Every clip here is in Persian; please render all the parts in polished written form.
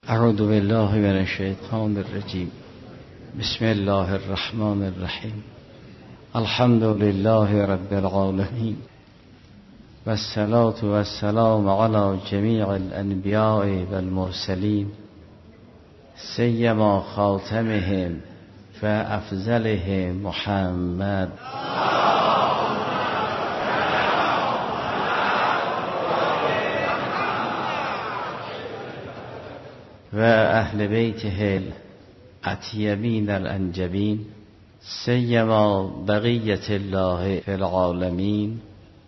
اعوذ بالله من الشیطان الرجیم. بسم الله الرحمن الرحیم. الحمد لله رب العالمین و الصلاة و السلام علی جمیع الانبیاء و المرسلین سیما خاتمهم و افضلهم محمد و اهل بیته الاطیبین الانجبین سیما بقیت الله فی العالمین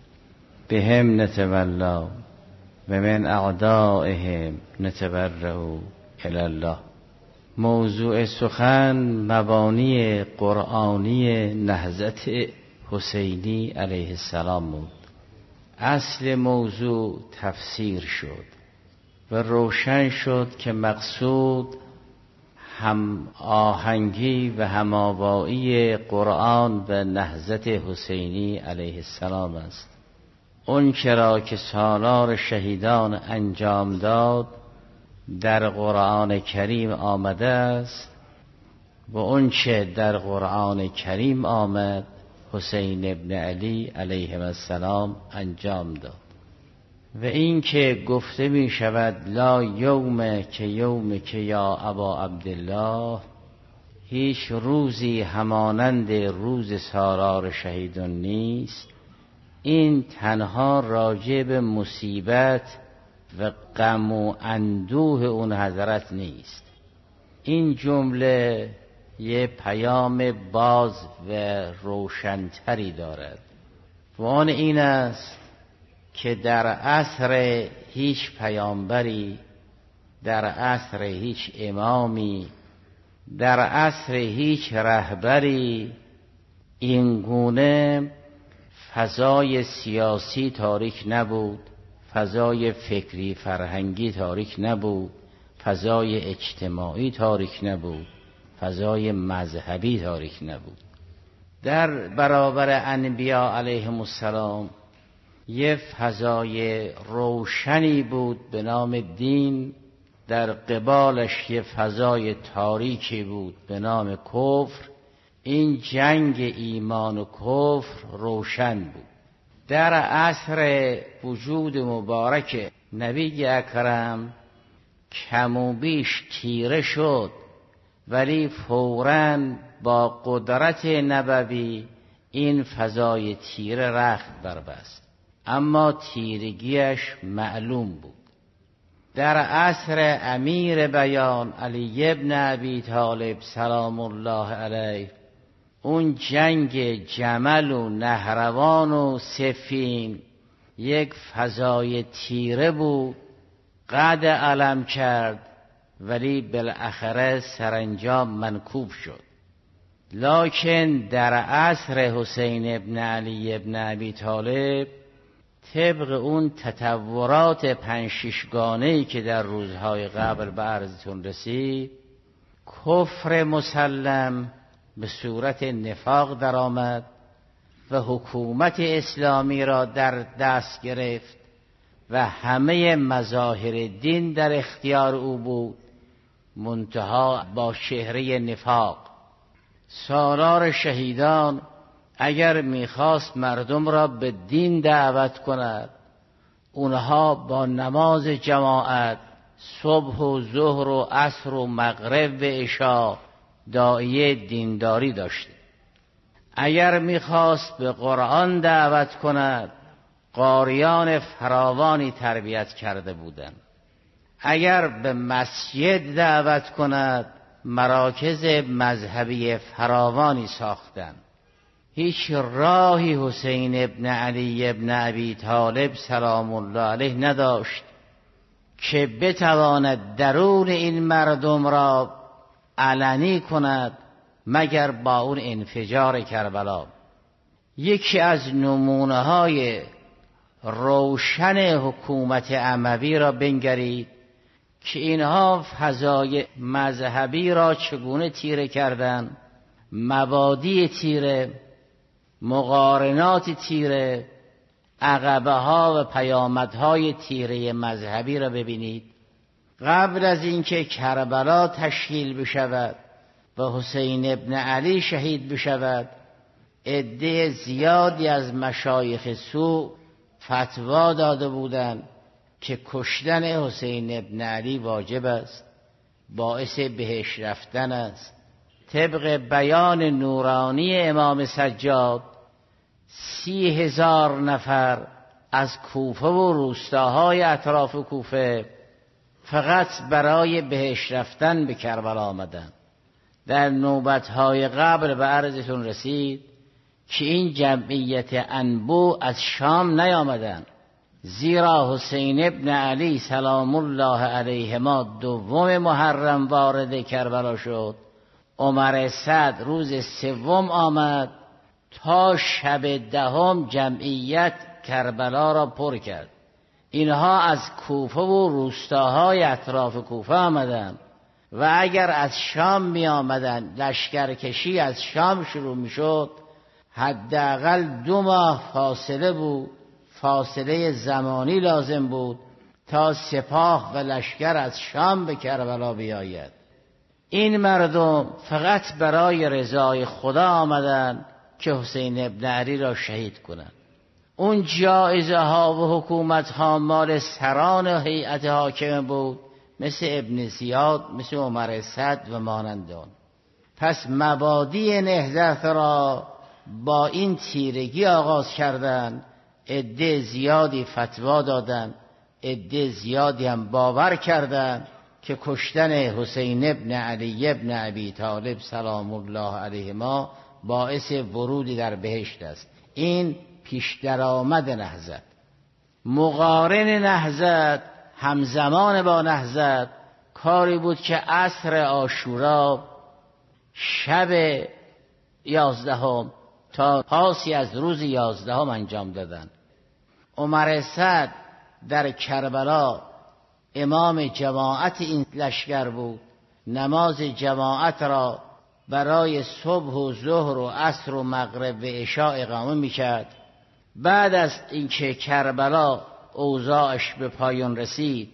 بهم نتولا و من اعدائهم نتبرأ الی الله. موضوع سخن مبانی قرآنی نهضت حسینی علیه السلام بود. اصل موضوع تفسیر شد و روشن شد که مقصود هم آهنگی و هماوایی قرآن و نهضت حسینی علیه السلام است. اون چرا که سالار شهیدان انجام داد در قرآن کریم آمده است و اون چه در قرآن کریم آمد حسین ابن علی علیه السلام انجام داد. و این که گفته می شود لا یوم که یا ابا عبدالله، هیچ روزی همانند روز سالار شهیدان نیست، این تنها راجع به مصیبت و غم و اندوه اون حضرت نیست. این جمله یه پیام باز و روشنتری دارد و آن این است که در عصر هیچ پیامبری، در عصر هیچ امامی، در عصر هیچ رهبری این گونه فضای سیاسی تاریک نبود، فضای فکری فرهنگی تاریک نبود، فضای اجتماعی تاریک نبود، فضای مذهبی تاریک نبود. در برابر انبیا علیهم السلام یه فضای روشنی بود به نام دین، در قبالش یه فضای تاریکی بود به نام کفر. این جنگ ایمان و کفر روشن بود. در عصر وجود مبارک نبی اکرم کم و بیش تیره شد، ولی فوراً با قدرت نبوی این فضای تیره رخت بربست، اما تیرگیش معلوم بود. در عصر امیر بیان علی ابن ابی طالب سلام الله علیه اون جنگ جمل و نهروان و صفین یک فضای تیره بود، قد علم کرد ولی بالاخره سرانجام منکوب شد. لکن در عصر حسین ابن علی ابن ابی طالب طبق اون تطورات 5-6 گانه‌ای که در روزهای قبل به عرضتون رسید، کفر مسلم به صورت نفاق درآمد و حکومت اسلامی را در دست گرفت و همه مظاهر دین در اختیار او بود، منتها با چهره نفاق. سالار شهیدان اگر میخواست مردم را به دین دعوت کند، اونها با نماز جماعت صبح و ظهر و عصر و مغرب و عشاء داعیه دینداری داشت. اگر میخواست به قرآن دعوت کند، قاریان فراوانی تربیت کرده بودند. اگر به مسجد دعوت کند، مراکز مذهبی فراوانی ساختند. هیچ راهی حسین ابن علی ابن ابی طالب سلام الله علیه نداشت که بتواند درون این مردم را علنی کند مگر با اون انفجار کربلا. یکی از نمونه‌های روشن حکومت اموی را بنگرید که اینها فضای مذهبی را چگونه تیره کردند، مبادی تیره، مقارنات تیره، عقبه ها و پیامدهای تیره مذهبی را ببینید. قبل از اینکه کربلا تشکیل بشود و حسین ابن علی شهید بشود، عده زیادی از مشایخ سوء فتوا داده بودند که کشتن حسین ابن علی واجب است، باعث بهشت رفتن است. طبق بیان نورانی امام سجاد 30,000 نفر از کوفه و روستاهای اطراف کوفه فقط برای بهشت رفتن به کربلا آمدند. در نوبتهای قبل به عرضتون رسید که این جمعیت انبوه از شام نیامدند، زیرا حسین ابن علی سلام الله علیهما 2 محرم وارد کربلا شد. عمر سعد روز 3 آمد تا شب 10 جمعیت کربلا را پر کرد. اینها از کوفه و روستاهای اطراف کوفه آمدند و اگر از شام می آمدند لشکرکشی از شام شروع می شد، حداقل 2 ماه فاصله بود، فاصله زمانی لازم بود تا سپاه و لشکر از شام به کربلا بیاید. این مردم فقط برای رضای خدا آمدند که حسین ابن علی را شهید کنند. اون جایزه ها و حکومت ها مال سران و هیئت حاکمه بود، مثل ابن زیاد، مثل عمر سعد و مانندان. پس مبادی نهضت را با این تیرگی آغاز کردند. عده زیادی فتوا دادند، عده زیادی هم باور کردند که کشتن حسین ابن علی ابن ابی طالب سلام الله علیهما باعث ورودی در بهشت است. این پیش درآمد نهضت. مقارن نهضت، همزمان با نهضت، کاری بود که عصر عاشورا شب 11 تا پاسی از روز 11 انجام دادند. عمر سعد در کربلا امام جماعت این لشکر بود. نماز جماعت را برای صبح و ظهر و عصر و مغرب و عشاء اقامه میکرد. بعد از اینکه کربلا اوضاعش به پایان رسید،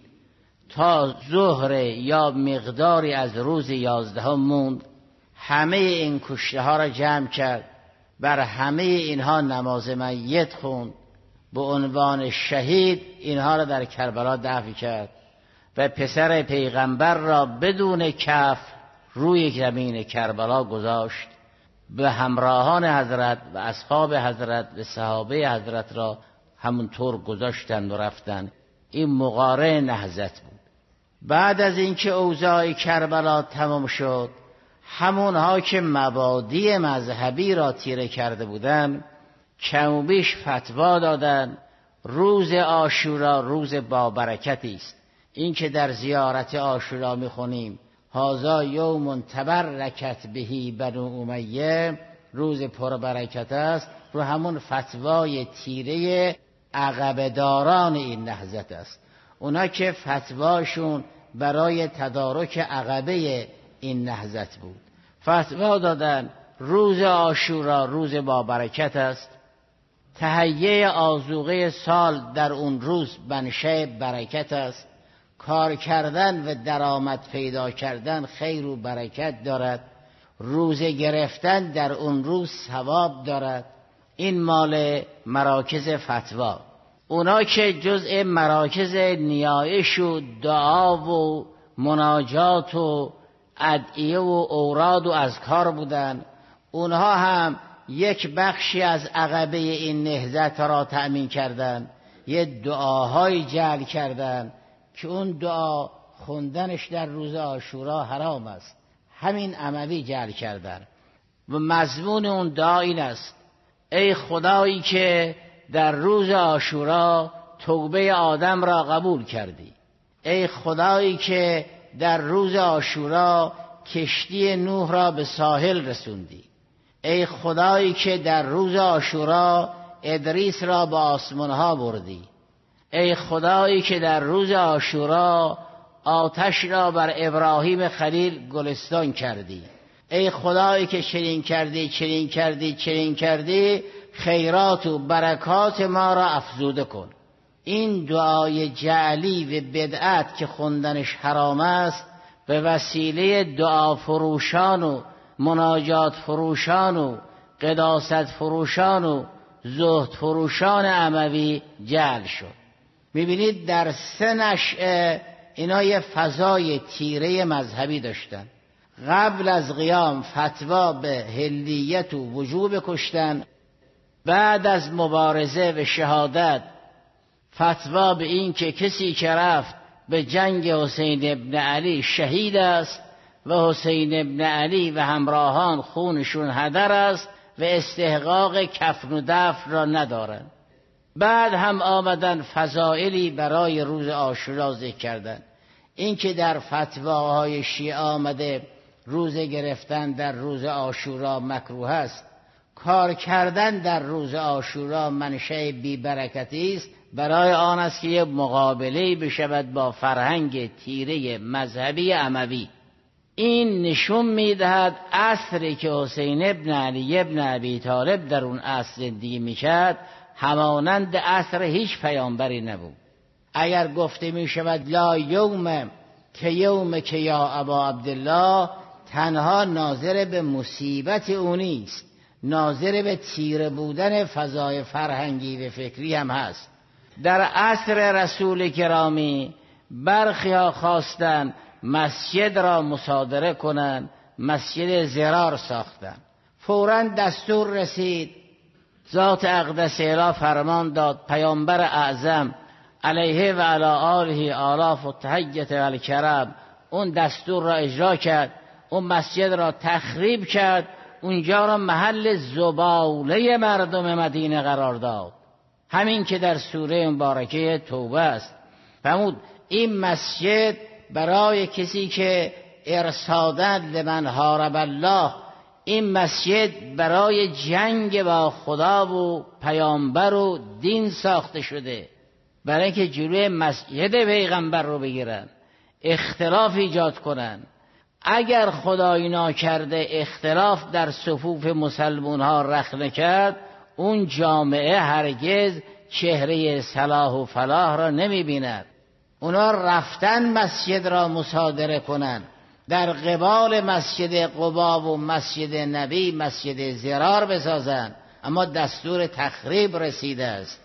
تا ظهر یا مقداری از روز 11 موند، همه این کشته ها را جمع کرد، بر همه اینها نماز میت خوند، به عنوان شهید اینها را در کربلا دفن کرد و پسر پیغمبر را بدون کف روی زمین کربلا گذاشت. به همراهان حضرت و اصحاب حضرت و صحابه حضرت را همونطور گذاشتند و رفتند. این مقارن نهضت بود. بعد از اینکه اوضاع کربلا تمام شد، همونها که مبادی مذهبی را تیره کرده بودند کم و بیش فتوا دادند روز عاشورا روز با برکتی است. این که در زیارت عاشورا میخونیم هذا یوم تبرکت بهی بنو امیه، روز پربرکت است، رو همون فتوای تیره عقبه‌داران این نهضت است. اونا که فتواشون برای تدارک عقبه این نهضت بود، فتوا دادن روز عاشورا روز با برکت است، تهیه آذوقه سال در اون روز منشأ برکت است، کار کردن و درآمد پیدا کردن خیر و برکت دارد، روزه گرفتن در اون روز ثواب دارد. این مال مراکز فتوا. اونا که جزء مراکز نیایش و دعا و مناجات و ادعیه و اوراد و اذکار بودن، اونها هم یک بخشی از عقبه این نهضت را تأمین کردند، یه دعاهای جعل کردند که اون دعا خوندنش در روز عاشورا حرام است. همین عموی جعل کردند و مضمون اون دعا این است: ای خدایی که در روز عاشورا توبه آدم را قبول کردی، ای خدایی که در روز عاشورا کشتی نوح را به ساحل رسوندی، ای خدایی که در روز عاشورا ادریس را به آسمانها بردی، ای خدایی که در روز عاشورا آتش را بر ابراهیم خلیل گلستان کردی، ای خدایی که چنین کردی چنین کردی چنین کردی، خیرات و برکات ما را افزوده کن. این دعای جعلی و بدعت که خوندنش حرام است، به وسیله دعا فروشان و مناجات فروشان و قداست فروشان و زهد فروشان اموی جعل شد. میبینید در 3 نشأه اینا یه فضای تیره مذهبی داشتن. قبل از قیام فتوا به حلیت و وجوب کشتن، بعد از مبارزه و شهادت فتوا به این که کسی که رفت به جنگ حسین ابن علی شهید است و حسین ابن علی و همراهان خونشون هدر است و استحقاق کفن و دفن را ندارند. بعد هم آمدن فضائلی برای روز عاشورا ذکر کردن. این که در فتواهای شیعه آمده روز گرفتن در روز عاشورا مکروه است، کار کردن در روز عاشورا منشأ بی‌برکتی است، برای آن است که یک مقابله‌ای بشود با فرهنگ تیره مذهبی اموی. این نشون میدهد عصری که حسین ابن علی ابن ابی طالب در اون عصر زندگی میکرد همانند عصر هیچ پیامبری نبود. اگر گفته میشود لا یوم که یوم که یا ابا عبدالله، تنها ناظر به مصیبت او نیست، ناظر به تیره بودن فضای فرهنگی و فکری هم هست. در عصر رسول گرامی برخی ها خواستند مسجد را مصادره کنند، مسجد زرار ساختند. فوراً دستور رسید، ذات اقدس اله فرمان داد، پیامبر اعظم علیه و علی آله آلاف و تحیت و الکرم اون دستور را اجرا کرد، اون مسجد را تخریب کرد، اونجا را محل زباله مردم مدینه قرار داد. همین که در سوره مبارکه توبه است. فرمود این مسجد برای کسی که ارصادن لمن حارب الله، این مسجد برای جنگ با خدا و پیامبر و دین ساخته شده، برای اینکه جلوی مسجد پیغمبر رو بگیرن، اختلاف ایجاد کنن. اگر خدای ناکرده اختلاف در صفوف مسلمان ها رخ نکرد، اون جامعه هرگز چهره صلاح و فلاح را نمی بیند. اونا رفتن مسجد را مصادره کنن، در قبال مسجد قبا و مسجد نبی مسجد زرار بسازن، اما دستور تخریب رسیده است.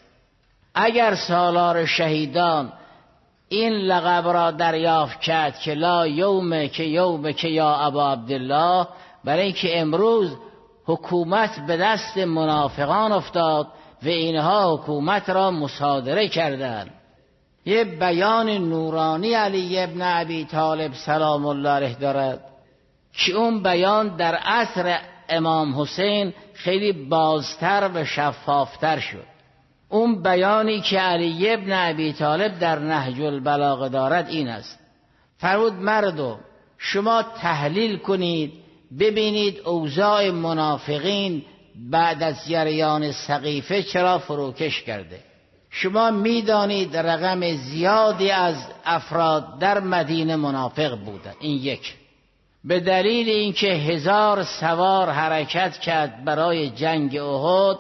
اگر سالار شهیدان این لقب را دریافت کرد که لا یوم که یا ابا عبدالله، برای اینکه امروز حکومت به دست منافقان افتاد و اینها حکومت را مصادره کردند. یه بیان نورانی علی ابن ابی طالب سلام الله علیه دارد که اون بیان در عصر امام حسین خیلی بازتر و شفافتر شد. اون بیانی که علی ابن ابی طالب در نهج البلاغه دارد این است: فرمود مردم شما تحلیل کنید ببینید اوضاع منافقین بعد از جریان سقیفه چرا فروکش کرده. شما میدانید رقم زیادی از افراد در مدینه منافق بودند. این یک. به دلیل اینکه 1000 سوار حرکت کرد برای جنگ احد،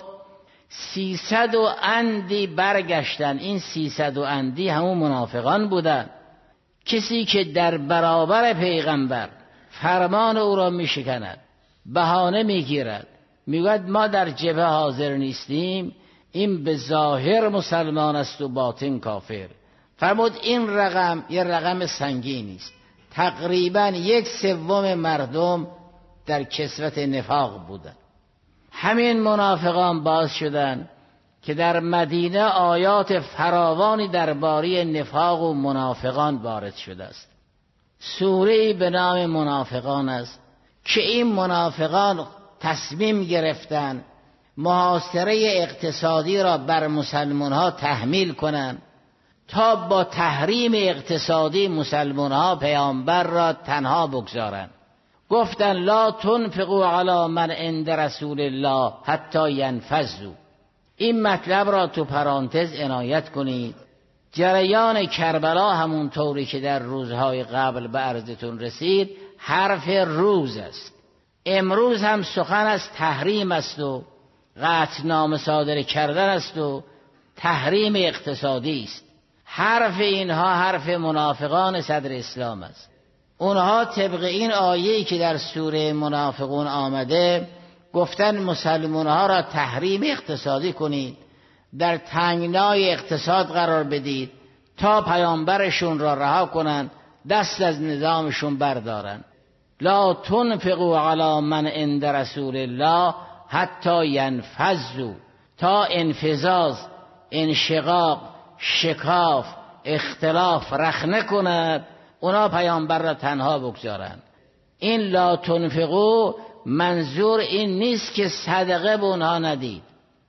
300 و اندی برگشتن. این 300 و اندی همون منافقان بودند. کسی که در برابر پیغمبر فرمان او را میشکند، بهانه میگیرد، میگوید ما در جبهه حاضر نیستیم، این به ظاهر مسلمان است و باطن کافر. فرمود این رقم یه رقم سنگینی است. تقریبا 1/3 مردم در کسوت نفاق بودند. همین منافقان باز شدند که در مدینه آیات فراوانی درباره نفاق و منافقان وارد شده است. سوره‌ای به نام منافقان است که این منافقان تصمیم گرفتند محاصره اقتصادی را بر مسلمان ها تحمیل کنند تا با تحریم اقتصادی مسلمان ها پیامبر را تنها بگذارند. گفتن لا تنفقوا علی من عند رسول الله حتی ینفذوا. این مطلب را تو پرانتز عنایت کنید. جریان کربلا همون طوری که در روزهای قبل به عرضتون رسید حرف روز است. امروز هم سخن از تحریم است و قطعنامه صادر کردن است و تحریم اقتصادی است. حرف اینها حرف منافقان صدر اسلام است. اونها طبق این آیه‌ای که در سوره منافقون آمده گفتن مسلمان‌ها را تحریم اقتصادی کنید، در تنگنای اقتصاد قرار بدید تا پیامبرشون را رها کنند، دست از نظامشون بردارن. لا تنفقوا علی من عند رسول الله حتی ینفضوا، تا انفضاض، انشقاق، شکاف، اختلاف رخنه کند اونا پیامبر را تنها بگذارند. این لا تنفقوا منظور این نیست که صدقه به اونها ندید.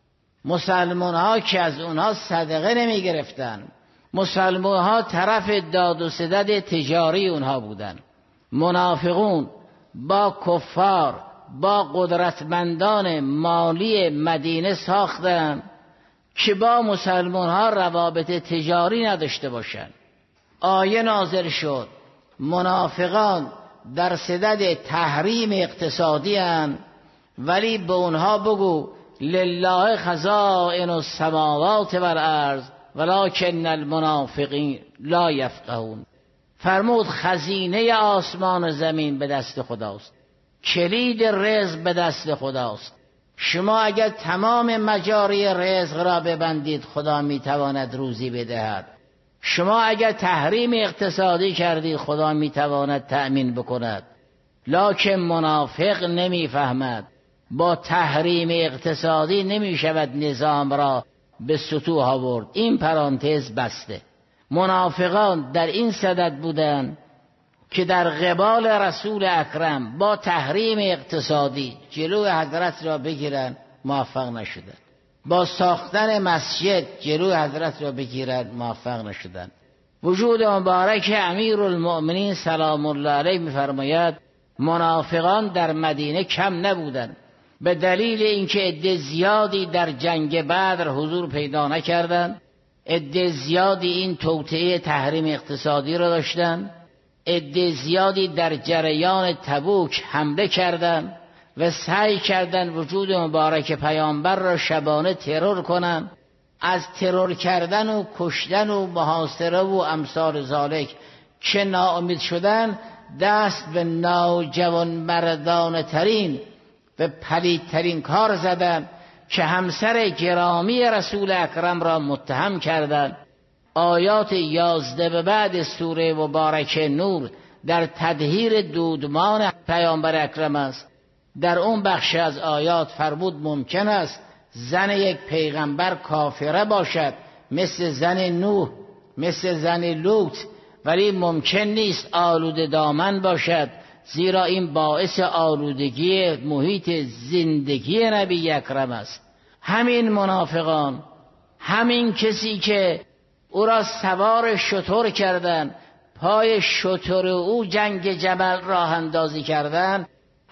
مسلمان ها که از اونها صدقه نمی گرفتن، مسلمان ها طرف داد و ستد تجاری اونها بودن. منافقون با کفار، با قدرتمندان مالی مدینه ساختن که با مسلمان ها روابط تجاری نداشته باشند. آیه نازل شد منافقان در صدد تحریم اقتصادی هستند، ولی به اونها بگو لله خزائن السماوات والارض ولکن المنافقین لا یفقهون. فرمود خزینه آسمان و زمین به دست خداست، کلید رزق به دست خداست. شما اگر تمام مجاری رزق را ببندید خدا میتواند روزی بدهد. شما اگر تحریم اقتصادی کردید خدا میتواند تأمین بکند. لکن منافق نمیفهمد با تحریم اقتصادی نمیشود نظام را به سطوح آورد. این پرانتز بسته. منافقان در این صدد بودند که در قبال رسول اکرم با تحریم اقتصادی جلوی حضرت را بگیرن، موفق نشدند. با ساختن مسجد جلوی حضرت را بگیرن، موفق نشدند. وجود مبارک امیرالمؤمنین سلام الله علیه می‌فرماید منافقان در مدینه کم نبودند، به دلیل اینکه عده زیادی در جنگ بدر حضور پیدا نکردند، عده زیادی این توطئه تحریم اقتصادی را داشتند، عده زیادی در جریان تبوک حمله کردند و سعی کردند وجود مبارک پیامبر را شبانه ترور کنند. از ترور کردن و کشتن و محاصره و امثال ذالک که ناامید شدن، دست به نوجوان مردانه ترین و پلیدترین کار زدند که همسر گرامی رسول اکرم را متهم کردند. آیات 11 به بعد سوره مبارک نور در تدهیر دودمان پیامبر اکرم است. در اون بخش از آیات فرمود ممکن است زن یک پیغمبر کافره باشد مثل زن نوح، مثل زن لوط، ولی ممکن نیست آلوده دامن باشد، زیرا این باعث آلودگی محیط زندگی نبی اکرم است. همین منافقان، همین کسی که او را سوار شتر کردند، پای شتر او جنگ جمل راه اندازی کردند،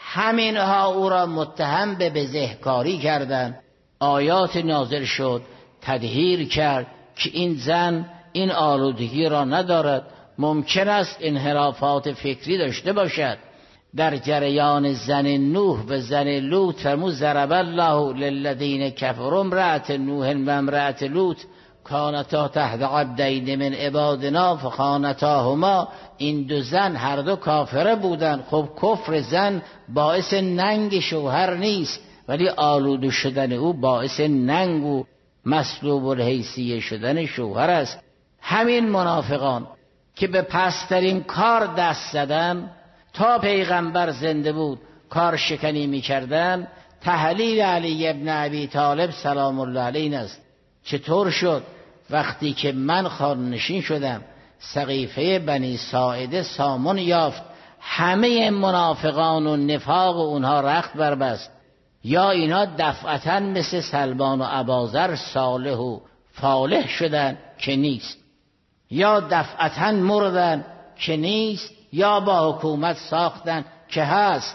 همینها او را متهم به بزهکاری کردند. آیات نازل شد تدهیر کرد که این زن این آلودگی را ندارد، ممکن است انحرافات فکری داشته باشد. در جریان زن نوح و زن لوط فرمود ضرب الله للذین کفروا امرأة نوح و امرأة لوط کانتا تحت عبدین من عبادنا فخانتاهما. این دو زن هر دو کافره بودند. خب کفر زن باعث ننگ شوهر نیست، ولی آلوده شدن او باعث ننگ و مسلوب الحیثیه شدن شوهر است. همین منافقان که به پسترین کار دست زدن، تا پیغمبر زنده بود کار شکنی می‌کردن. تحلیل علی ابن ابی طالب سلام الله علیه است. چطور شد وقتی که من خانشین شدم سقیفه بنی ساعده سامون یافت، همه منافقان و نفاق اونها رخت بربست؟ یا اینا دفعتاً مثل سلمان و اباذر صالح و فالح شدن که نیست، یا دفعتاً مردن که نیست، یا با حکومت ساختن که هست.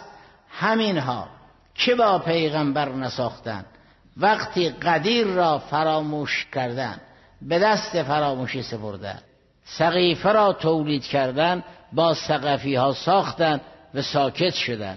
همینها که با پیغمبر نساختن، وقتی قدیر را فراموش کردن به دست فراموشی سپردن، سقیفه را تولید کردن با سقفی ها ساختن و ساکت شدند.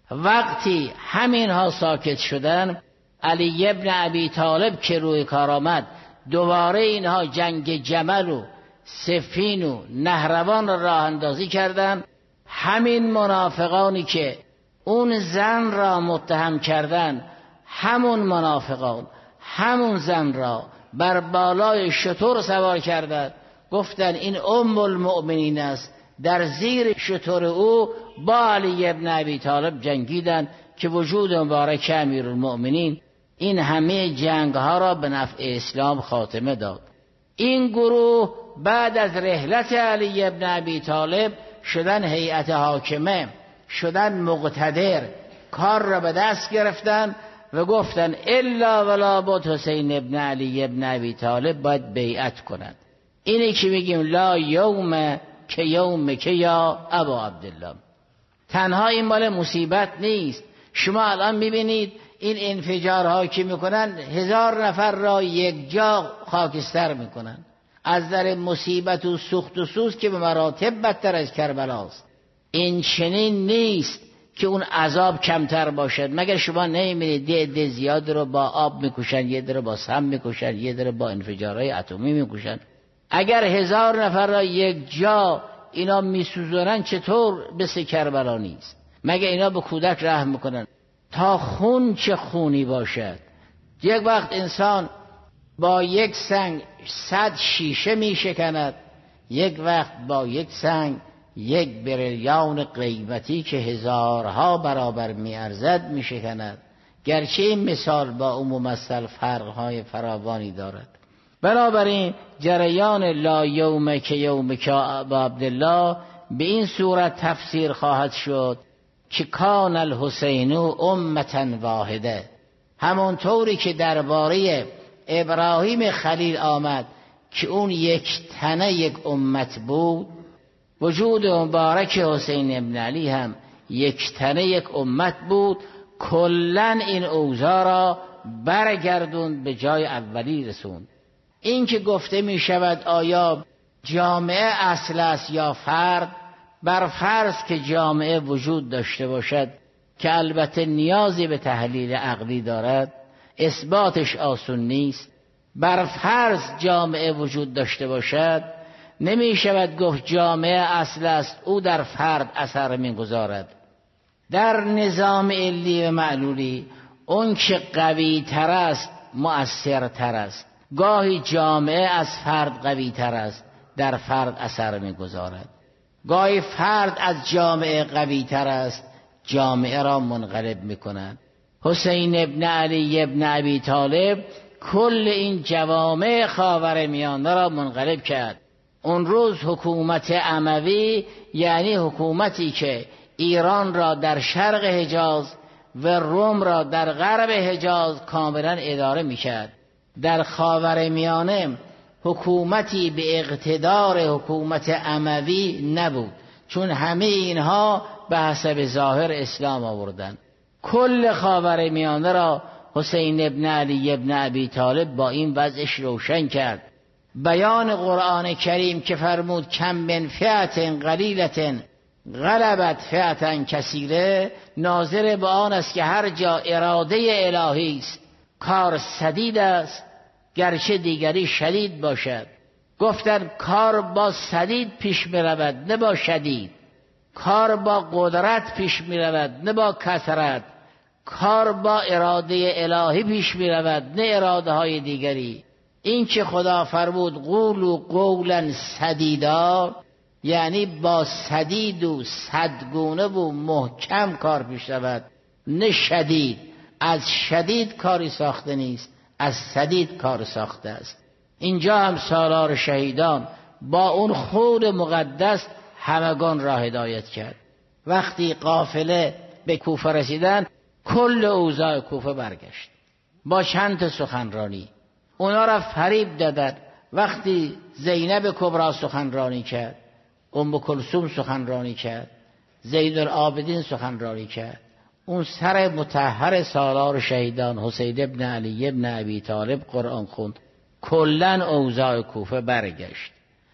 وقتی همینها ساکت شدن، علی ابن ابی طالب که روی کار آمد دوباره اینها جنگ جمل و صفین و نهروان را راه اندازی کردند. همین منافقانی که اون زن را متهم کردند، همون منافقان همون زن را بر بالای شتر سوار کردند، گفتند این ام المؤمنین است، در زیر شتر او با علی ابن ابی طالب جنگیدند که وجود مبارک امیرالمؤمنین این همه جنگ ها را به نفع اسلام خاتمه داد. این گروه بعد از رحلت علی ابن ابی طالب شدن هیئت حاکمه، شدن مقتدر، کار را به دست گرفتن و گفتن الا ولا بد حسین ابن علی ابن ابی طالب باید بیعت کنند. اینه که میگیم لا یوم که یوم که یا ابا عبدالله. تنها این مال مصیبت نیست. شما الان میبینید این انفجارها که میکنن 1000 نفر را یک جا خاکستر میکنن. از در مصیبت و سوخت و سوز که به مراتب بدتر از کربلاست. این چنین نیست که اون عذاب کمتر باشد. مگر شما نمیبینید یه عده زیاد رو با آب میکشن، یه عده رو با سم میکشن، یه عده رو با انفجارهای اتمی میکشن. اگر 1000 نفر را یک جا اینا میسوزونن چطور مثل کربلا نیست؟ مگر اینا به کودک رحم میکنن؟ تا خون چه خونی باشد. یک وقت انسان با یک سنگ 100 شیشه میشکند، یک وقت با یک سنگ یک بریلیان قیمتی که هزارها برابر میارزد میشکند. گرچه این مثال با عموم مثل فرقهای فراوانی دارد. بنابراین جریان لا یوم که یوم که ابا عبدالله به این صورت تفسیر خواهد شد که کان الحسین امتا واحده، همونطوری که درباره ابراهیم خلیل آمد که اون یک تنه یک امت بود، وجود مبارک حسین ابن علی هم یک تنه یک امت بود. کلن این اوضاع را برگردون به جای اولی رسوند. این که گفته می شود آیا جامعه اصل است یا فرد، بر فرض که جامعه وجود داشته باشد که البته نیازی به تحلیل عقلی دارد، اثباتش آسون نیست. بر فرض جامعه وجود داشته باشد، نمی شود گفت جامعه اصل است، او در فرد اثر می گذارد. در نظام علی و معلولی اون که قوی تر است مؤثر تر است. گاهی جامعه از فرد قوی تر است، در فرد اثر می گذارد. گاهی فرد از جامعه قوی تر است، جامعه را منقلب می کند. حسین ابن علی ابن ابی طالب کل این جوامع خاورمیانه را منقلب کرد. اون روز حکومت اموی، یعنی حکومتی که ایران را در شرق حجاز و روم را در غرب حجاز کاملا اداره می کرد. در خاورمیانه حکومتی به اقتدار حکومت اموی نبود، چون همه اینها به حسب ظاهر اسلام آوردن. کل خاورمیانه را حسین ابن علی ابن ابی طالب با این وضعش روشن کرد. بیان قرآن کریم که فرمود کم من فئة قلیلة غلبت فئة کثیره، ناظر به آن است که هر جا اراده الهی است کار سدید است، گرچه دیگری شدید باشد. گفتن کار با سدید پیش می رود نه با شدید، کار با قدرت پیش می رود نه با کثرت، کار با اراده الهی پیش می رود نه اراده های دیگری. این که خدا فرمود قولوا قولا سدیدا، یعنی با سدید و صدگونه و محکم کار پیش رود نه شدید. از شدید کاری ساخته نیست، از سدید کار ساخته است. اینجا هم سالار شهیدان با اون خود مقدس همگان را هدایت کرد. وقتی قافله به کوفه رسیدن، کل اوضاع کوفه برگشت با چند تا سخنرانی. اونا را فریب دادن. وقتی زینب کبری سخنرانی کرد، ام کلثوم سخنرانی کرد، زین العابدین سخنرانی کرد، اون سر مطهر سالار شهیدان حسین ابن علی ابن ابی طالب قرآن خوند. کلن اوضاع کوفه برگشت.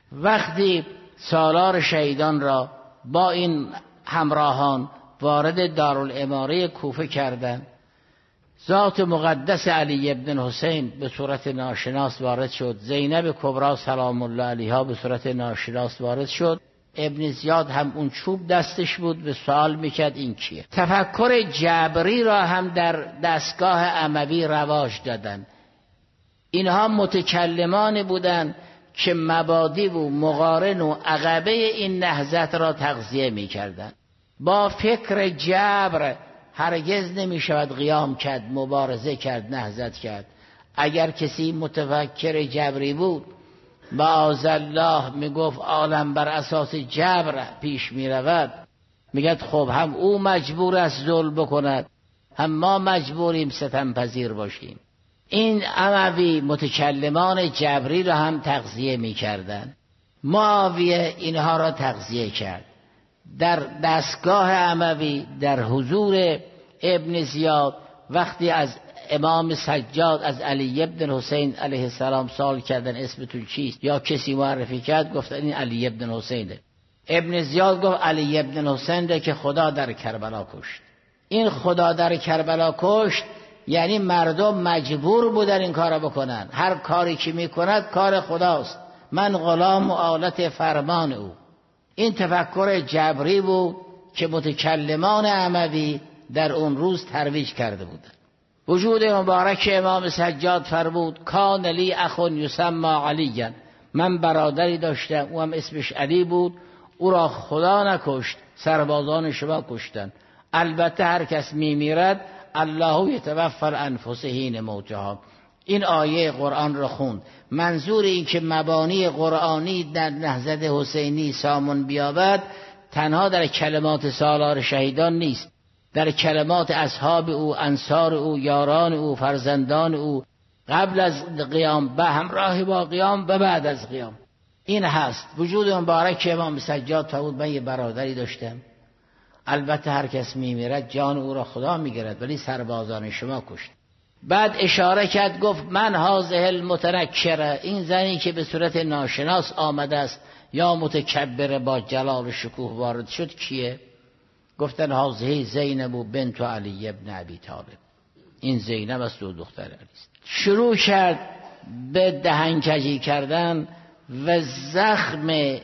وقتی سالار شهیدان را با این همراهان وارد دارالاماره کوفه کردند، ذات مقدس علی ابن حسین به صورت ناشناس وارد شد. زینب کبری سلام الله علیها به صورت ناشناس وارد شد. ابن زیاد هم اون چوب دستش بود، به سوال میکرد این کیه. تفکر جبری را هم در دستگاه اموی رواج دادن. اینها متکلمان بودند که مبادی و مقارن و عقبه این نهضت را تغذیه میکردند. با فکر جبر هرگز نمی شود قیام کرد، مبارزه کرد، نهضت کرد. اگر کسی متفکر جبری بود معاذالله میگفت عالم بر اساس جبر پیش می رود، میگد خب هم او مجبور است ظلم بکند، هم ما مجبوریم ستم پذیر باشیم. این اموی متکلمان جبری را هم تغذیه می کردن. معاویه اینها را تغذیه کرد. در دستگاه اموی در حضور ابن زیاد وقتی از امام سجاد از علی ابن حسین علیه السلام سوال کردن اسمتون چیست یا کسی معرفی کرد، گفتن این علی ابن حسینه. ابن زیاد گفت علی ابن حسین که خدا در کربلا کشت. این خدا در کربلا کشت یعنی مردم مجبور بودن این کارو بکنن. هر کاری که میکند کار خداست، من غلام و آلت فرمان او. این تفکر جبری بود که متکلمان اموی در اون روز ترویج کرده بودند. وجود مبارک امام سجاد فرمود کان لی اخ یسمى علی، من برادری داشتم او هم اسمش علی بود، او را خدا نکشت، سربازان شما کشتن. البته هر کس میمیرد الله یتوفی الانفس حین موتها. این آیه قرآن را خوند. منظور این که مبانی قرآنی در نهضت حسینی سامون بیابد تنها در کلمات سالار شهیدان نیست، در کلمات اصحاب او، انصار او، یاران او، فرزندان او، قبل از قیام، به همراه با قیام و بعد از قیام. این هست. وجود مبارک امام سجاد فرمود من یه برادری داشتم، البته هر کس میمیرد جان او را خدا میگیرد ولی سربازان شما کشت. بعد اشاره کرد گفت من هذه المتنکره، این زنی که به صورت ناشناس آمده است یا متکبر با جلال و شکوه وارد شد کیه؟ گفتن هذه زینب بنت علی ابن ابی طالب، این زینب است و دختر علی است. شروع کرد به دهنکجی کردن و زخم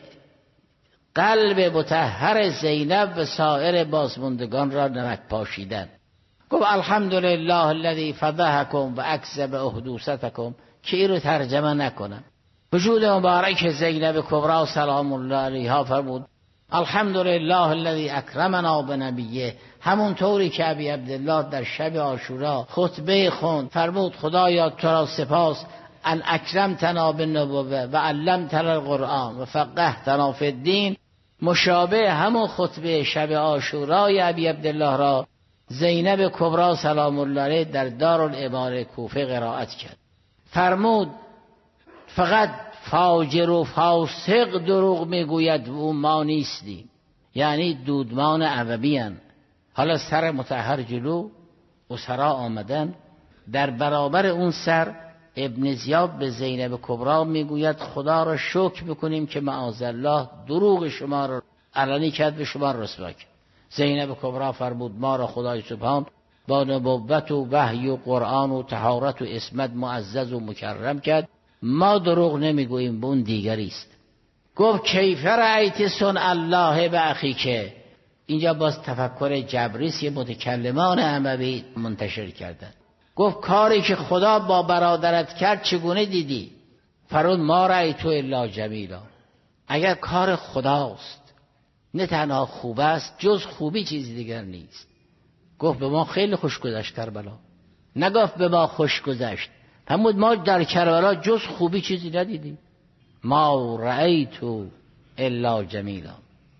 قلب مطهر زینب و سایر بازماندگان را نمک پاشیدن. گفت الحمدلله الذی فضحکم و اکذب احدوثتکم، که این رو ترجمه نکنم. وجود مبارک زینب کبری سلام الله علیها فرمود الحمدلله الذی اکرمنا بنبیه، همون طوری که ابی عبدالله در شب عاشورا خطبه خوند فرمود خدایا تو را سپاس ان اکرمتنا بالنبوه و علمتنا القرآن و فقهتنا فی الدین. مشابه همون خطبه شب عاشورای ابی عبدالله را زینب کبری سلام الله علیها در دارالاماره کوفه قرائت کرد. فرمود فقط فاجر و فاسق دروغ میگوید و ما نیستیم، یعنی دودمان امویان. حالا سر مطهر جلو و سرا آمدن، در برابر اون سر ابن زیاد به زینب کبری میگوید خدا را شکر بکنیم که معاذالله دروغ شما را علنی کرد و شما را رسوا کرد. زینب کبری فرمود ما را خدای سبحان با نبوت و وحی و قرآن و طهارت و عصمت معزز و مکرم کرد، ما دروغ نمیگوییم، اون دیگری است. گفت کیف رأیت صنع الله باخیک، اینجا باز تفکر جبریست متکلمان اموی منتشر کردن. گفت کاری که خدا با برادرت کرد چگونه دیدی؟ فرمود ما رأیت الا جمیلا، اگر کار خداست نه تنها خوب است جز خوبی چیزی دیگر نیست. گفت به ما خیلی خوش گذشت کربلا، نگفت به ما خوش گذشت. فرمود ما در کربلا جز خوبی چیزی ندیدیم. ما رأیت الا جمیلا.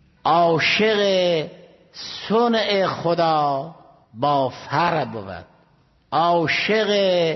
عاشق صنع خدا با فر بود، عاشق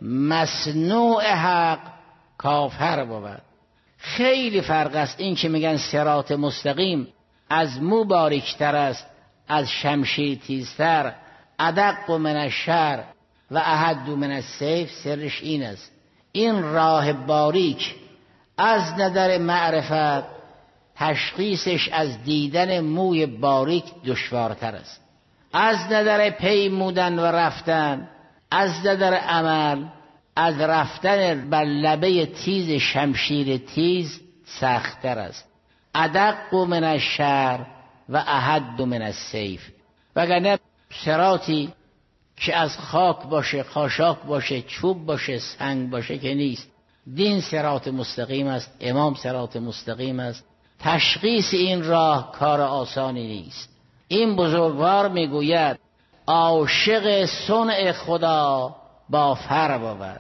مصنوع حق کافر بود. خیلی فرق است. این که میگن صراط مستقیم از مو باریکتر است، از شمشیر تیزتر، ادق من الشر و احد من السیف، سرش این است. این راه باریک از نظر معرفت تشخیصش از دیدن موی باریک دشوارتر است. از نظر پیمودن و رفتن از در عمل از رفتن بر لبه تیز شمشیر تیز سخت‌تر است. ادق من الشعر و احد من السیف. وگرنه صراطی که از خاک باشه، خاشاک باشه، چوب باشه، سنگ باشه که نیست. دین صراط مستقیم است، امام صراط مستقیم است. تشخیص این راه کار آسانی نیست. این بزرگوار میگوید عاشق صنع خدا با فر بود،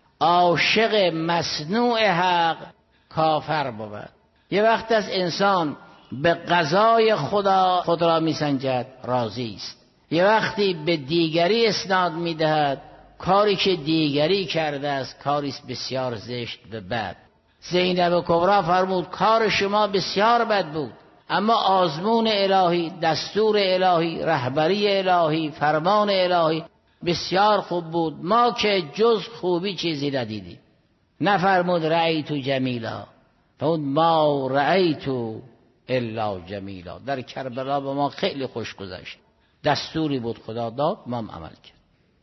عاشق مصنوع حق کافر بود. یه وقت از انسان به قضای خدا خود را میسنجد، راضی است. یه وقتی به دیگری اسناد میدهد کاری که دیگری کرده است کاری است بسیار زشت و بد. زینب کبری فرمود کار شما بسیار بد بود، اما آزمون الهی، دستور الهی، رهبری الهی، فرمان الهی بسیار خوب بود. ما که جز خوبی چیزی ندیدیم. نفرمود رأیتو جمیلا، فرمود ما رأیتو الا جمیلا. در کربلا به ما خیلی خوش گذشت، دستوری بود خدا داد، ما هم عمل کرد.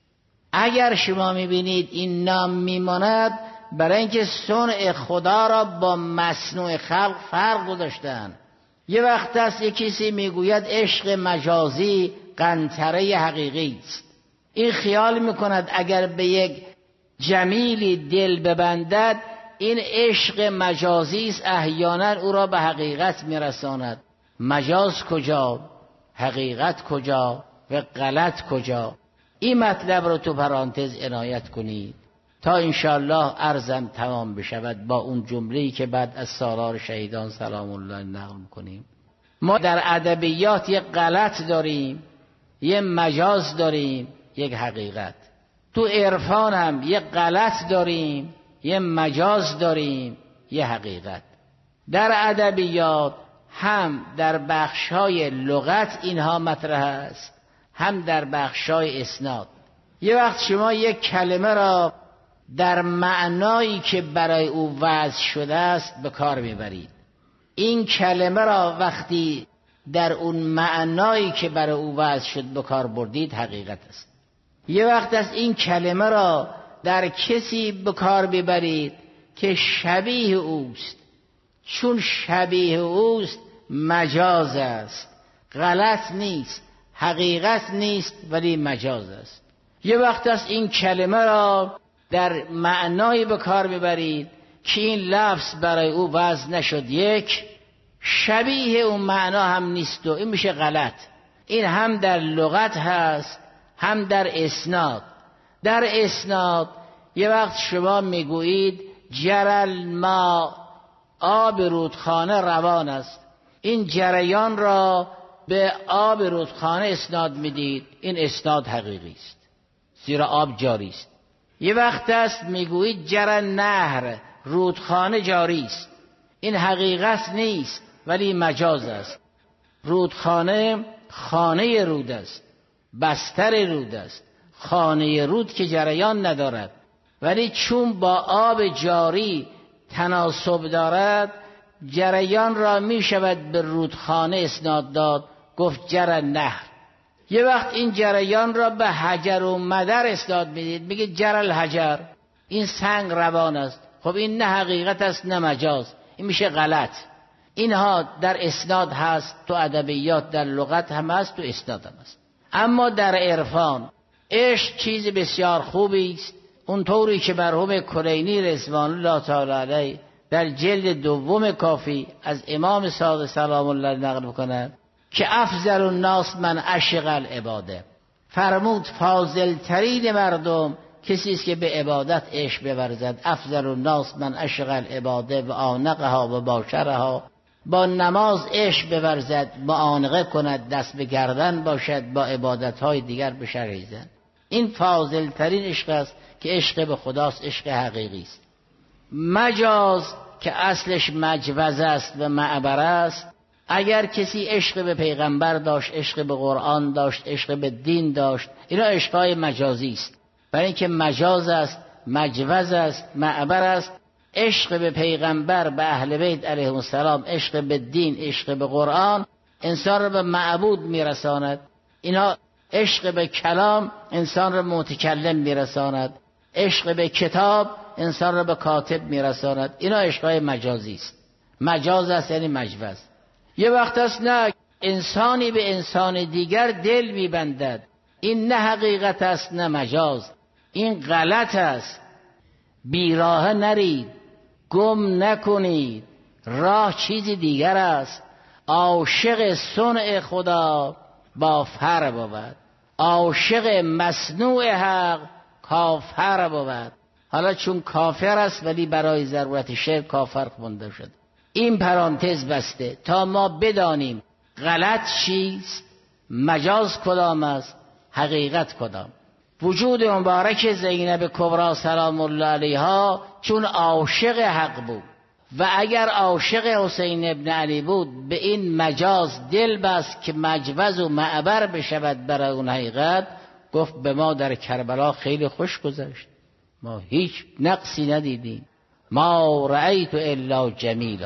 اگر شما میبینید این نام میماند برای اینکه صنع خدا را با مصنوع خلق فرق گذاشتن. یه وقت است یک کسی میگوید عشق مجازی قنطره حقیقی است. این خیال میکند اگر به یک جمیلی دل ببندد این عشق مجازی است، احیانا او را به حقیقت میرساند. مجاز کجا؟ حقیقت کجا؟ و غلط کجا؟ این مطلب رو تو پرانتز عنایت کنید تا انشاءالله عرضم تمام بشود با اون جمله‌ای که بعد از سالار شهیدان سلام الله نقل کنیم. ما در ادبیات یک غلط داریم، یک مجاز داریم، یک حقیقت. تو عرفان هم یک غلط داریم، یک مجاز داریم، یک حقیقت. در ادبیات هم در بخش‌های لغت اینها مطرح است، هم در بخش‌های اسناد. یه وقت شما یک کلمه را در معنایی که برای او وضع شده است به کار میبرید. این کلمه را وقتی در اون معنایی که برای او وضع شد به کار بردید حقیقت است. یه وقت از این کلمه را در کسی به کار ببرید که شبیه اوست، چون شبیه اوست مجاز است، غلط نیست، حقیقت نیست ولی مجاز است. یه وقت از این کلمه را در معنای به کار ببرید که این لفظ برای او وضع نشد، یک شبیه اون معنا هم نیست و این میشه غلط. این هم در لغت هست هم در اسناد. در اسناد یه وقت شما میگویید جرل ما، آب رودخانه روان است، این جریان را به آب رودخانه اسناد میدید، این اسناد حقیقی است زیرا آب جاری است. یه وقت است میگویید جرى نهر، رودخانه جاری است، این حقیقت نیست ولی مجاز است. رودخانه خانه رود است، بستر رود است. خانه رود که جریان ندارد ولی چون با آب جاری تناسب دارد جریان را می شود به رودخانه اسناد داد، گفت جرى نهر. یه وقت این جریان را به حجر و مدر اسناد میدید، میگه جرى الحجر، این سنگ روان است. خب این نه حقیقت است نه مجاز، این میشه غلط. اینها در اسناد هست، تو ادبیات در لغت هم هست، تو اسناد هم هست. اما در عرفان عشق چیز بسیار خوبی است، اونطوری که مرحوم کلینی رضوان الله تعالی علیه در جلد دوم کافی از امام صادق سلام الله نقل می‌کند که افضل الناس من عشق العباده، فرمود فاضل ترین مردم کسی است که به عبادت عشق بورزد. افضل الناس من عشق العباده و آنقها و باشرها، با نماز عشق بورزد، معانقه کند، دست به گردن باشد، با عبادت‌های دیگر بشریزد. این فاضل ترین عشق است که عشق به خداست، عشق حقیقی است. مجاز که اصلش مجوز است و معبر است، اگر کسی عشق به پیغمبر داشت، عشق به قرآن داشت، عشق به دین داشت، اینا عشقای مجازی است. برای اینکه مجاز است، مجوز است، معبر است. عشق به پیغمبر، به اهل بیت علیهم السلام، عشق به دین، عشق به قرآن انسان را به معبود میرساند. اینا عشق به کلام انسان را متکلم میرساند، عشق به کتاب انسان را به کاتب میرساند. اینا عشقای مجازی است. مجاز است یعنی مجوز. یه وقت است نه، انسانی به انسان دیگر دل میبندد، این نه حقیقت است نه مجاز، این غلط است. بیراه نرید، گم نکنید، راه چیزی دیگر است. عاشق صنع خدا با فر بود، عاشق مصنوع حق کافر بود. حالا چون کافر است ولی برای ضرورت شرک کافر خونده شد. این پرانتز بسته تا ما بدانیم غلط چیست، مجاز کدام است، حقیقت کدام. وجود مبارک زینب کبری سلام الله علیها چون عاشق حق بود و اگر عاشق حسین ابن علی بود به این مجاز دل بست که مجوز و معبر بشود برای اون حقیقت، گفت به ما در کربلا خیلی خوش گذشت، ما هیچ نقصی ندیدیم، ما رأیت الا جمیلا.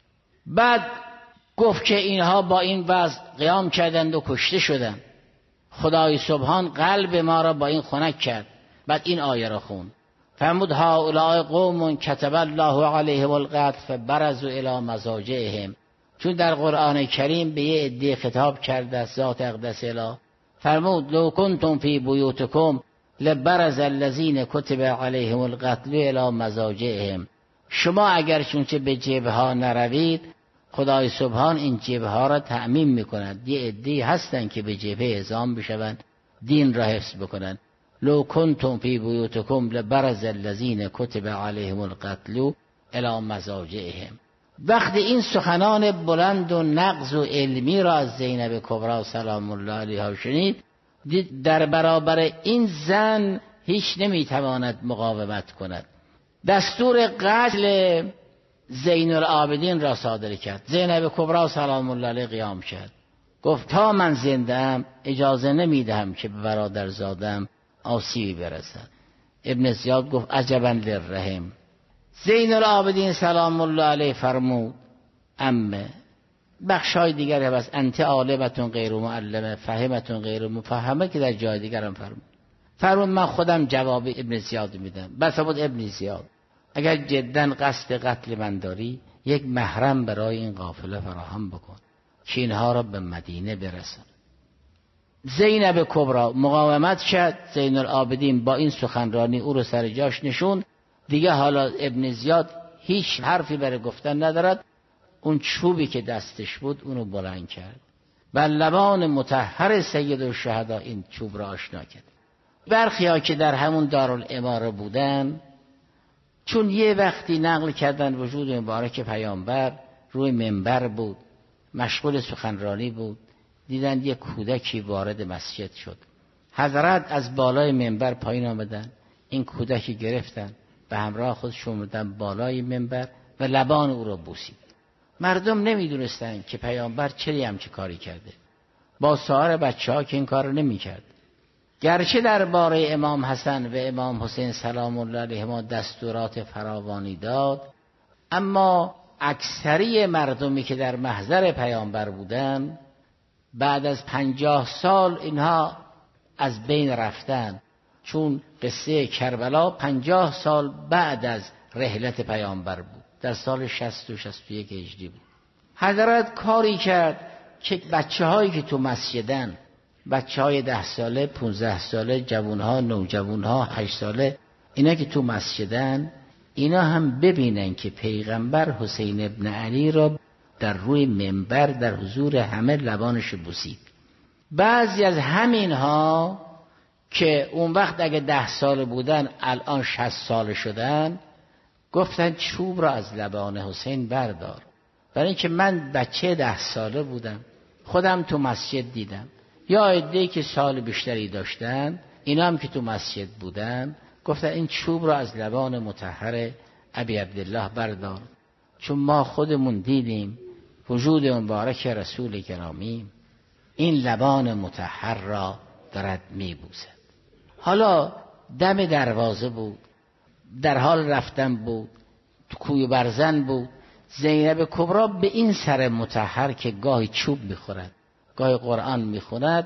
بعد گفت که اینها با این وضع قیام کردند و کشته شدند. خدای سبحان قلب ما را با این خنک کرد. بعد این آیه را خوند، فرمود هؤلاء قوم کتب الله علیهم القتل فبرزوا الی مضاجعهم. چون در قرآن کریم به یه عده خطاب کرده ذات اقدس اله، فرمود لو کنتم فی بیوتکم لبرز الذین کتب علیهم القتل الی مضاجعهم. شما اگر چونچه به جبهه ها نروید، خدای سبحان این جبهه ها را تعمیم میکند. یه عده‌ای هستن که به جبهه اعزام بشوند، دین را حفظ بکنند. لو کنتم فی بیوتکم لبرز الذین کتب علیهم القتل الی مضاجعهم. وقتی این سخنان بلند و نغز و علمی را از زینب کبری سلام الله علیها شنید، دید در برابر این زن هیچ نمیتواند مقاومت کند. دستور قتل زین العابدین را صادر کرد. زینب کبری سلام الله علیها قیام کرد، گفت تا من زنده ام اجازه نمیدهم که به برادرزادم آسیبی برسد. ابن زیاد گفت عجبا للرحم. زین العابدین سلام الله علیه فرمود امه بخشای دیگر بس انت عالمتون غیر معلمه فهمتون غیر مفهمه که در جای دیگر هم فرمود من خودم جواب ابن زیاد میدم. بس فرمود ابن زیاد اگر جدا قصد قتل من داری یک محرم برای این قافله فراهم بکن که اینها را به مدینه برسن. زینب کبری مقاومت کرد. زین العابدین با این سخنرانی او رو سر جاش نشوند. دیگه حالا ابن زیاد هیچ حرفی برای گفتن ندارد. اون چوبی که دستش بود اونو بلند کرد، بر لبان مطهر سید الشهدا این چوب را آشنا کرد. برخی ها که در همون دارالاماره بودن، چون یه وقتی نقل کردن وجود مبارک پیامبر روی منبر بود، مشغول سخنرانی بود، دیدن یه کودکی وارد مسجد شد. حضرت از بالای منبر پایین آمدن، این کودکی گرفتن به همراه خودشون بردن بالای منبر و لبان او را بوسید. مردم نمیدونستن که پیامبر چه همچه کاری کرده، با سایر بچه‌ها که این کار رو نمی‌کرد. گرچه درباره امام حسن و امام حسین سلام الله علیهما دستورات فراوانی داد، اما اکثری مردمی که در محضر پیامبر بودن بعد از 50 سال اینها از بین رفتن، چون قصه کربلا 50 سال بعد از رحلت پیامبر بود، در سال 60 و 61 هجری بود. حضرت کاری کرد که بچه‌هایی که تو مسجدن، بچه‌های 10 ساله، 15 ساله، جوان‌ها، نوجوان‌ها، 8 ساله، اینا که تو مسجدن، اینا هم ببینن که پیغمبر حسین ابن علی را در روی منبر در حضور همه لبانش بوسید. بعضی از همینها که اون وقت اگه 10 ساله بودن الان 60 ساله شدن، گفتن چوب را از لبان حسین بردار. برای اینکه من بچه 10 ساله بودم، خودم تو مسجد دیدم. یا عده‌ای که سال بیشتری داشتن، اینا هم که تو مسجد بودن، گفتن این چوب را از لبان مطهر ابی عبدالله بردار، چون ما خودمون دیدیم وجود مبارک رسول گرامی این لبان مطهر را دارد میبوسد. حالا دم دروازه بود، در حال رفتن بود، تو کوی برزن بود. زینب کبری به این سر مطهر که گاهی چوب میخورد گاهی قرآن میخوند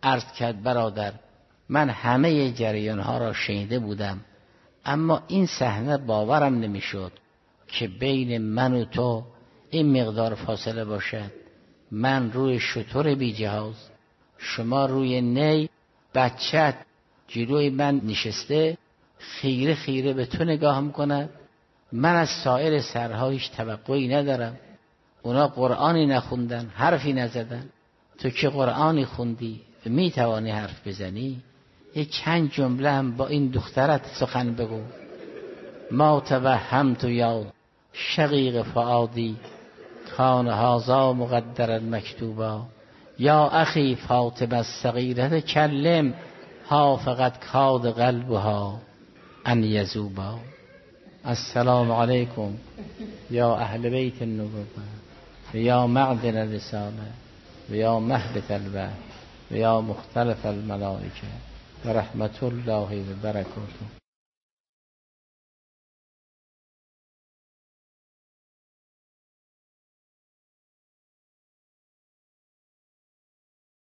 عرض کرد برادر من همه جریان ها را شنیده بودم، اما این صحنه باورم نمیشد که بین من و تو این مقدار فاصله باشد. من روی شتر بی جهاز، شما روی نی، بچت جلوی من نشسته خیره خیره به تو نگاه میکند. من از سایر سرها هیچ توقعی ندارم. اونا قرآنی نخوندن، حرفی نزدن، تو که قرآنی خوندی و میتوانی حرف بزنی، یک چند جمله هم با این دخترت سخن بگو. ما توهمت یا شقیق فؤادی کان هذا مقدرا مکتوبا یا اخی فاطمه الصغیرة کلم ها فقط کاد قلبها ان یذوبا. السلام علیکم یا اهل بیت النبوة و یا معدن الرسالة و یا مهبط الوحی و یا مختلف الملائکه و رحمت الله و برکاته.